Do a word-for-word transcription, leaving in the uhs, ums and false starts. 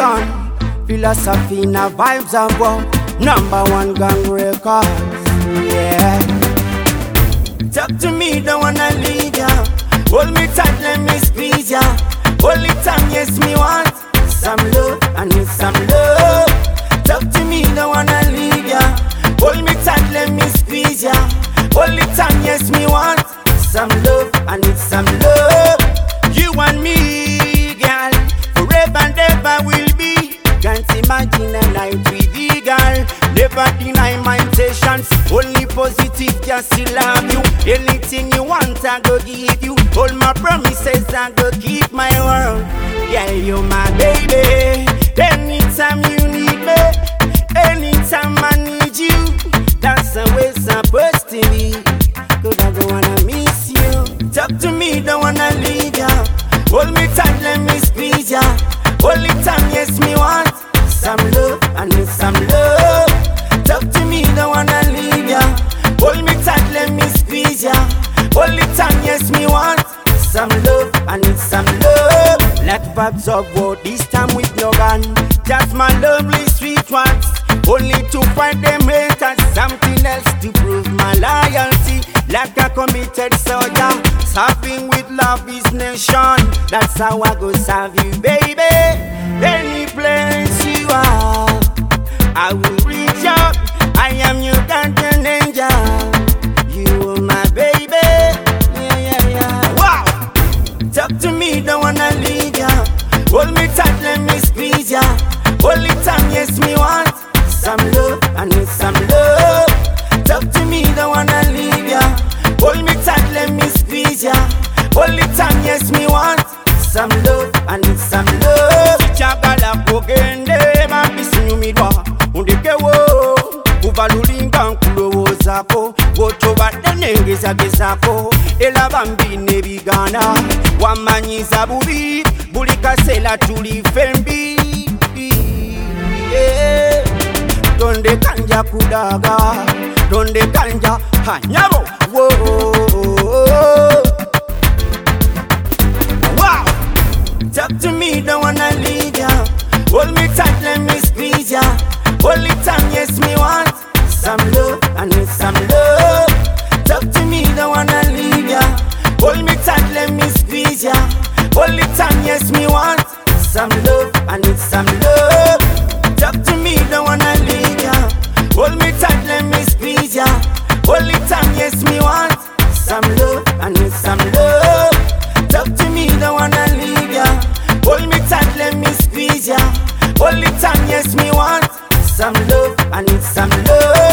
gun. Philosophy na vibes and war. Number one gang records. Yeah. Talk to me, don't wanna leave ya. Hold me tight, let me squeeze ya. Hold it time, yes me want some love, I need some love. Talk to me, don't wanna leave ya. Hold me tight, let me squeeze ya. Hold it time, yes me want some love, I need some love. You and me, girl, forever and ever will be. Can't imagine a night with you, girl. Never deny my intentions. Only positive, just still love you. Anything you want, I go give you. All my promises, I go keep my word. Yeah, you're my baby. Anytime you need me, anytime I need you, that's the way it's supposed to be. Cause I don't wanna miss you. Talk to me, don't wanna leave ya. Hold me tight, let me squeeze ya. Hold it time, yes me want some love, I need some love. Talk to me, don't wanna leave ya. Hold me tight, let me squeeze ya. Hold it time, yes me want some love, I need some love. Let vibes of war, this time with no gun. Just my lovely sweet ones. Only to find them haters, something else to prove my loyalty. Like a committed soldier, serving with love is nation. That's how I go serve you, baby. Any place you are, I will reach out. I am your guardian angel. You are my baby. Yeah, yeah, yeah. Wow. Talk to me, don't wanna leave ya. Hold me tight, let me squeeze ya. Hold it time, yes me want some love, I need some love. Talk to me, don't wanna leave ya. Hold me tight, let me squeeze ya. Hold it time, yes me want some love, I need some love. Chagala kogende mabisi midwa undikewo kuvalulinga nkulowo zako gotoba denengeza gezako era bambine bigana wamanyiza bubi buli kasela tuli fembi. Yeah. Donde kanja kudaga, donde kanja hanyabo. Whoa. Wow. Talk to me, don't wanna leave ya. Hold me tight, let me squeeze ya. Hold it time, yes me want some love, I need some love. Talk to me, don't wanna leave ya. Hold me tight, let me squeeze ya. Hold it time, yes me want some love, I need some love. Talk to me, don't wanna leave ya. Hold me tight, let me squeeze ya. Hold it time, yes me want some love, I need some love. Talk to me, don't wanna leave ya. Hold me tight, let me squeeze ya. Hold it time, yes me want some love, I need some love.